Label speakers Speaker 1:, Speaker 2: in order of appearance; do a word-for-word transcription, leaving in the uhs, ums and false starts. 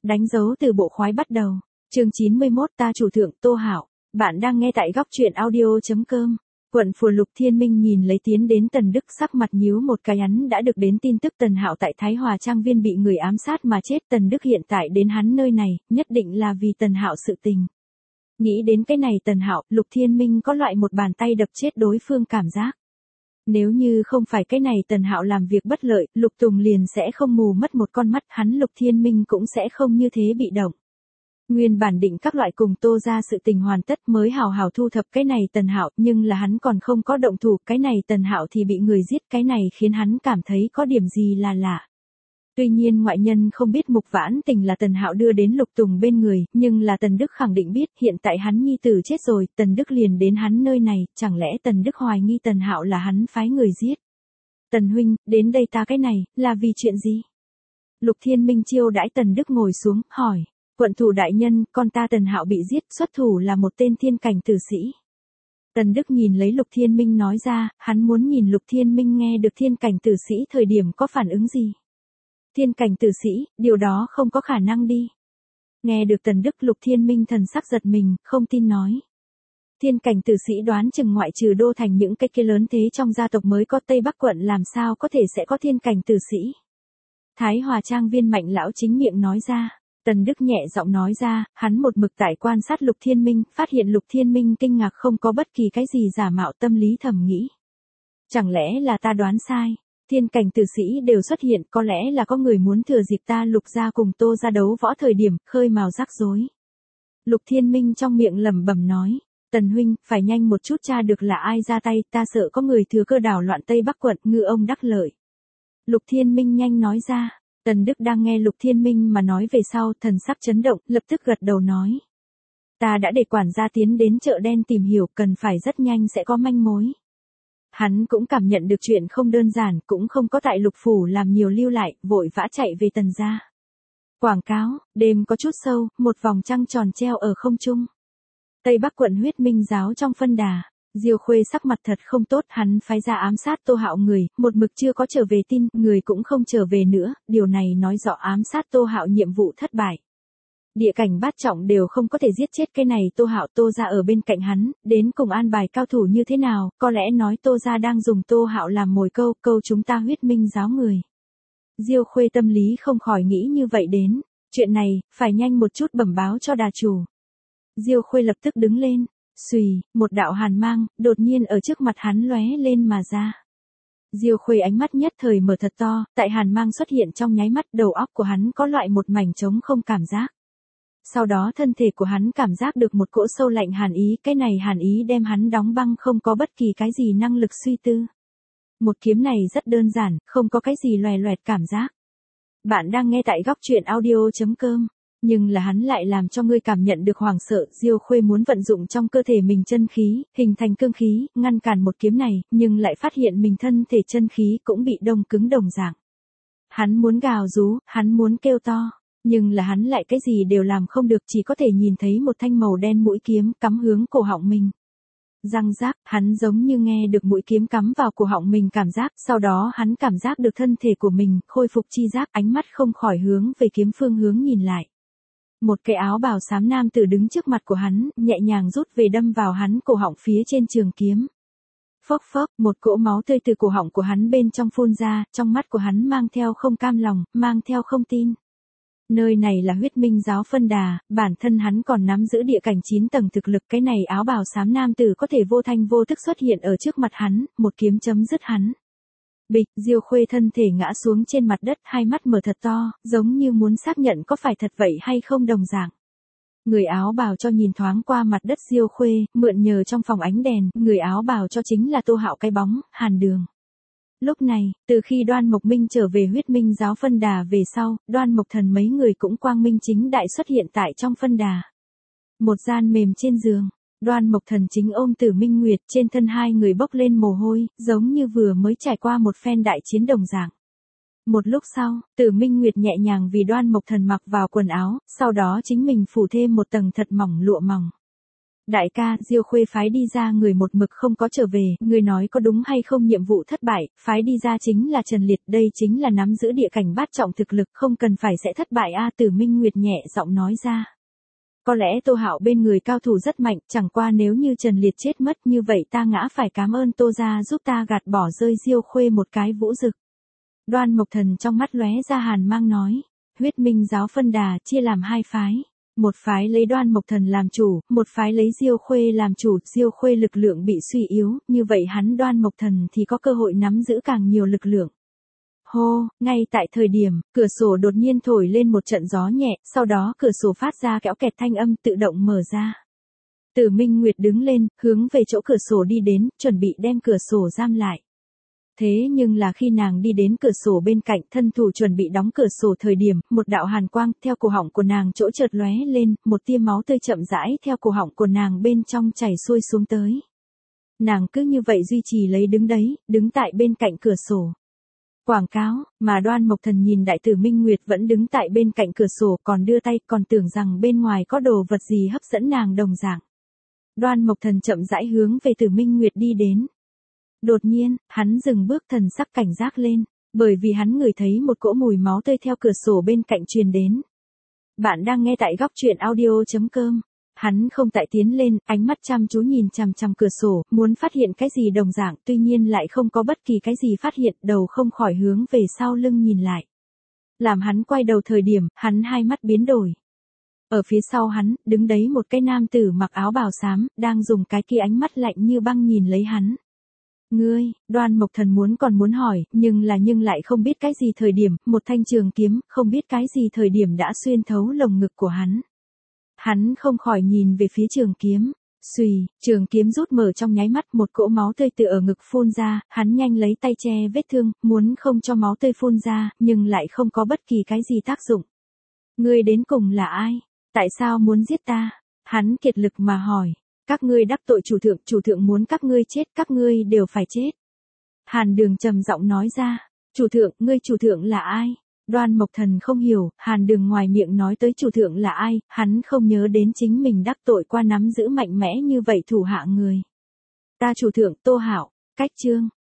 Speaker 1: đánh dấu từ bộ khoái bắt đầu. Chương chín mươi mốt ta chủ thượng Tô Hạo. Bạn đang nghe tại góc truyện audio.com. Quận Phù Lục Thiên Minh nhìn lấy tiến đến Tần Đức, sắc mặt nhíu một cái. Hắn đã được đến tin tức Tần Hạo tại Thái Hòa Trang Viên bị người ám sát mà chết. Tần Đức hiện tại đến hắn nơi này, nhất định là vì Tần Hạo sự tình. Nghĩ đến cái này Tần Hạo, Lục Thiên Minh có loại một bàn tay đập chết đối phương cảm giác. Nếu như không phải cái này Tần Hạo làm việc bất lợi, Lục Tùng liền sẽ không mù mất một con mắt, hắn Lục Thiên Minh cũng sẽ không như thế bị động. Nguyên bản định các loại cùng Tô ra sự tình hoàn tất mới hào hào thu thập cái này Tần Hạo, nhưng là hắn còn không có động thủ, cái này Tần Hạo thì bị người giết, cái này khiến hắn cảm thấy có điểm gì là lạ. Tuy nhiên ngoại nhân không biết Mục Vãn Tình là Tần Hạo đưa đến Lục Tùng bên người, nhưng là Tần Đức khẳng định biết, hiện tại hắn nhi tử chết rồi, Tần Đức liền đến hắn nơi này, chẳng lẽ Tần Đức hoài nghi Tần Hạo là hắn phái người giết. Tần huynh, đến đây ta cái này, là vì chuyện gì? Lục Thiên Minh chiêu đãi Tần Đức ngồi xuống, hỏi, quận thủ đại nhân, con ta Tần Hạo bị giết, xuất thủ là một tên thiên cảnh tử sĩ. Tần Đức nhìn lấy Lục Thiên Minh nói ra, hắn muốn nhìn Lục Thiên Minh nghe được thiên cảnh tử sĩ thời điểm có phản ứng gì. Thiên cảnh tử sĩ, điều đó không có khả năng đi. Nghe được Tần Đức, Lục Thiên Minh thần sắc giật mình, không tin nói. Thiên cảnh tử sĩ đoán chừng ngoại trừ đô thành những cái kia lớn thế trong gia tộc mới có Tây Bắc quận làm sao có thể sẽ có thiên cảnh tử sĩ. Thái Hòa Trang Viên Mạnh lão chính miệng nói ra. Tần Đức nhẹ giọng nói ra, hắn một mực tại quan sát Lục Thiên Minh, phát hiện Lục Thiên Minh kinh ngạc không có bất kỳ cái gì giả mạo, tâm lý thầm nghĩ. Chẳng lẽ là ta đoán sai? Thiên cảnh tử sĩ đều xuất hiện, có lẽ là có người muốn thừa dịp ta Lục gia cùng Tô gia đấu võ thời điểm, khơi mào rắc rối. Lục Thiên Minh trong miệng lẩm bẩm nói, Tần huynh, phải nhanh một chút tra được là ai ra tay, ta sợ có người thừa cơ đảo loạn Tây Bắc quận, ngư ông đắc lợi. Lục Thiên Minh nhanh nói ra. Tần Đức đang nghe Lục Thiên Minh mà nói về sau, thần sắc chấn động, lập tức gật đầu nói. Ta đã để quản gia tiến đến chợ đen tìm hiểu, cần phải rất nhanh sẽ có manh mối. Hắn cũng cảm nhận được chuyện không đơn giản, cũng không có tại Lục phủ làm nhiều lưu lại, vội vã chạy về Tần gia. Quảng cáo, đêm có chút sâu, một vòng trăng tròn treo ở không trung. Tây Bắc quận Huyết Minh giáo trong phân đà. Diêu Khuê sắc mặt thật không tốt, hắn phái ra ám sát Tô Hạo người, một mực chưa có trở về tin, người cũng không trở về nữa, điều này nói rõ ám sát Tô Hạo nhiệm vụ thất bại. Địa cảnh bát trọng đều không có thể giết chết cái này Tô Hạo, Tô gia ở bên cạnh hắn, đến cùng an bài cao thủ như thế nào, có lẽ nói Tô gia đang dùng Tô Hạo làm mồi câu, câu chúng ta Huyết Minh giáo người. Diêu Khuê tâm lý không khỏi nghĩ như vậy đến, chuyện này, phải nhanh một chút bẩm báo cho đà chủ. Diêu Khuê lập tức đứng lên. Xùy, một đạo hàn mang, đột nhiên ở trước mặt hắn lóe lên mà ra. Diêu Khuê ánh mắt nhất thời mở thật to, tại hàn mang xuất hiện trong nháy mắt, đầu óc của hắn có loại một mảnh trống không cảm giác. Sau đó thân thể của hắn cảm giác được một cỗ sâu lạnh hàn ý, cái này hàn ý đem hắn đóng băng, không có bất kỳ cái gì năng lực suy tư. Một kiếm này rất đơn giản, không có cái gì loè loẹt cảm giác. Bạn đang nghe tại góc truyện audio.com. Nhưng là hắn lại làm cho ngươi cảm nhận được hoảng sợ. Diêu Khuê muốn vận dụng trong cơ thể mình chân khí, hình thành cương khí, ngăn cản một kiếm này, nhưng lại phát hiện mình thân thể chân khí cũng bị đông cứng đồng dạng. Hắn muốn gào rú, hắn muốn kêu to, nhưng là hắn lại cái gì đều làm không được, chỉ có thể nhìn thấy một thanh màu đen mũi kiếm cắm hướng cổ họng mình. Răng rác, hắn giống như nghe được mũi kiếm cắm vào cổ họng mình cảm giác, sau đó hắn cảm giác được thân thể của mình khôi phục chi giác, ánh mắt không khỏi hướng về kiếm phương hướng nhìn lại. Một cái áo bào xám nam tử đứng trước mặt của hắn, nhẹ nhàng rút về đâm vào hắn cổ họng phía trên trường kiếm. Phốc phốc, một cỗ máu tươi từ cổ họng của hắn bên trong phun ra, trong mắt của hắn mang theo không cam lòng, mang theo không tin. Nơi này là Huyết Minh giáo phân đà, bản thân hắn còn nắm giữ địa cảnh chín tầng thực lực, cái này áo bào xám nam tử có thể vô thanh vô tức xuất hiện ở trước mặt hắn, một kiếm chấm dứt hắn. Bịch, Diêu Khuê thân thể ngã xuống trên mặt đất, hai mắt mở thật to, giống như muốn xác nhận có phải thật vậy hay không đồng dạng. Người áo bào cho nhìn thoáng qua mặt đất Diêu Khuê, mượn nhờ trong phòng ánh đèn, người áo bào cho chính là Tô Hạo cái bóng, Hàn Đường. Lúc này, từ khi Đoan Mộc Minh trở về Huyết Minh giáo phân đà về sau, Đoan Mộc Thần mấy người cũng quang minh chính đại xuất hiện tại trong phân đà. Một gian mềm trên giường. Đoan Mộc Thần chính ôm Tử Minh Nguyệt, trên thân hai người bốc lên mồ hôi, giống như vừa mới trải qua một phen đại chiến đồng dạng. Một lúc sau, Tử Minh Nguyệt nhẹ nhàng vì Đoan Mộc Thần mặc vào quần áo, sau đó chính mình phủ thêm một tầng thật mỏng lụa mỏng. Đại ca, Diêu Khuê phái đi ra người một mực không có trở về, người nói có đúng hay không, nhiệm vụ thất bại, phái đi ra chính là Trần Liệt, đây chính là nắm giữ địa cảnh bát trọng thực lực, không cần phải sẽ thất bại a. Tử Minh Nguyệt nhẹ giọng nói ra. Có lẽ Tô Hạo bên người cao thủ rất mạnh, chẳng qua nếu như Trần Liệt chết mất như vậy ta ngã phải cảm ơn Tô gia giúp ta gạt bỏ rơi Diêu Khuê một cái vũ dực. Đoan Mộc Thần trong mắt lóe ra hàn mang nói, Huyết Minh giáo phân đà chia làm hai phái. Một phái lấy Đoan Mộc Thần làm chủ, một phái lấy Diêu Khuê làm chủ, Diêu Khuê lực lượng bị suy yếu, như vậy hắn Đoan Mộc Thần thì có cơ hội nắm giữ càng nhiều lực lượng. Hô, ngay tại thời điểm, cửa sổ đột nhiên thổi lên một trận gió nhẹ, sau đó cửa sổ phát ra kéo kẹt thanh âm tự động mở ra. Tử Minh Nguyệt đứng lên, hướng về chỗ cửa sổ đi đến, chuẩn bị đem cửa sổ giam lại. Thế nhưng là khi nàng đi đến cửa sổ bên cạnh, thân thủ chuẩn bị đóng cửa sổ thời điểm, một đạo hàn quang theo cổ họng của nàng chỗ chợt lóe lên, một tia máu tươi chậm rãi theo cổ họng của nàng bên trong chảy xuôi xuống tới. Nàng cứ như vậy duy trì lấy đứng đấy, đứng tại bên cạnh cửa sổ. Quảng cáo, mà Đoan Mộc Thần nhìn đại tử Minh Nguyệt vẫn đứng tại bên cạnh cửa sổ còn đưa tay, còn tưởng rằng bên ngoài có đồ vật gì hấp dẫn nàng đồng dạng. Đoan Mộc Thần chậm rãi hướng về tử Minh Nguyệt đi đến. Đột nhiên, hắn dừng bước, thần sắc cảnh giác lên, bởi vì hắn ngửi thấy một cỗ mùi máu tươi theo cửa sổ bên cạnh truyền đến. Bạn đang nghe tại góc truyện audio chấm com. Hắn không tại tiến lên, ánh mắt chăm chú nhìn chằm chằm cửa sổ, muốn phát hiện cái gì đồng dạng, tuy nhiên lại không có bất kỳ cái gì phát hiện, đầu không khỏi hướng về sau lưng nhìn lại. Làm hắn quay đầu thời điểm, hắn hai mắt biến đổi. Ở phía sau hắn, đứng đấy một cái nam tử mặc áo bào xám, đang dùng cái kia ánh mắt lạnh như băng nhìn lấy hắn. Ngươi, Đoan Mộc Thần muốn còn muốn hỏi, nhưng là nhưng lại không biết cái gì thời điểm, một thanh trường kiếm, không biết cái gì thời điểm đã xuyên thấu lồng ngực của hắn. Hắn không khỏi nhìn về phía trường kiếm, xùy, trường kiếm rút mở trong nháy mắt, một cỗ máu tươi từ ở ngực phun ra, hắn nhanh lấy tay che vết thương, muốn không cho máu tươi phun ra, nhưng lại không có bất kỳ cái gì tác dụng. Ngươi đến cùng là ai? Tại sao muốn giết ta? Hắn kiệt lực mà hỏi. Các ngươi đắc tội chủ thượng, chủ thượng muốn các ngươi chết, các ngươi đều phải chết. Hàn Đường trầm giọng nói ra, chủ thượng, ngươi chủ thượng là ai? Đoan Mộc Thần không hiểu, Hàn Đường ngoài miệng nói tới chủ thượng là ai, hắn không nhớ đến chính mình đắc tội qua nắm giữ mạnh mẽ như vậy thủ hạ người. Ta chủ thượng Tô Hạo, cách chương,